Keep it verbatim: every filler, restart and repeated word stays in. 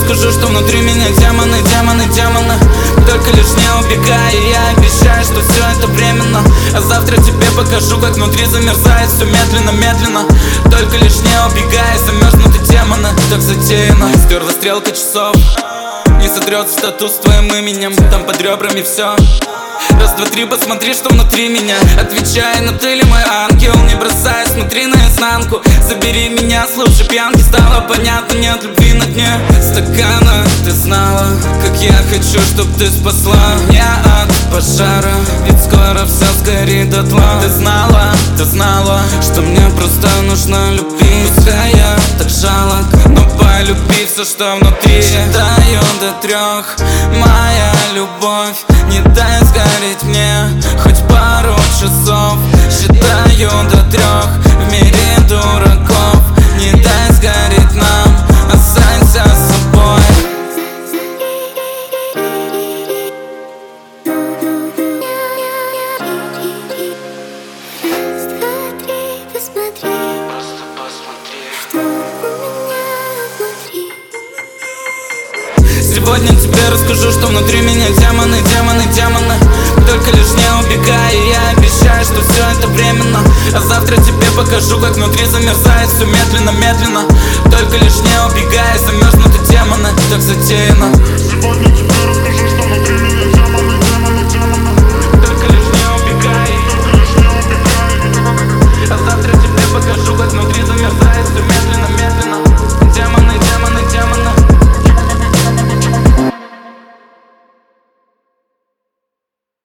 расскажу, что внутри меня демоны, демоны, демоны. Только лишь не убегай, и я обещаю, что все это временно. А завтра тебе покажу, как внутри замерзает все медленно, медленно. Только лишь не убегай, замерзнуты демоны. Так затеяно, стерла стрелка часов, не сотрется статус с твоим именем. Там под ребрами все. Раз, два, три, посмотри, что внутри меня. Отвечай, ну ты ли мой ангел? Не бросай, смотри наизнанку. Забери меня с лучшей пьянки. Стало понятно, нет любви на дне стакана. Ты знала, как я хочу, чтоб ты спасла меня от пожара, ведь скоро все сгорит дотла. Ты знала, ты знала, что мне просто нужно любить. Пускай я так жалок, но полюби все, что внутри. Считаю до трех, моя любовь. Не дай сгореть мне хоть пару часов. Считаю до трех, в мире дураков. Не дай сгореть нам, останься с собой. Сегодня тебе расскажу, что внутри меня демоны, демоны, демоны. Только лишь не убегай, и я обещаю, что все это временно. А завтра тебе покажу, как внутри замерзает все медленно, медленно. Только лишь не убегай, замерзнуты демоны. Так затеяно. Сегодня тебе расскажу.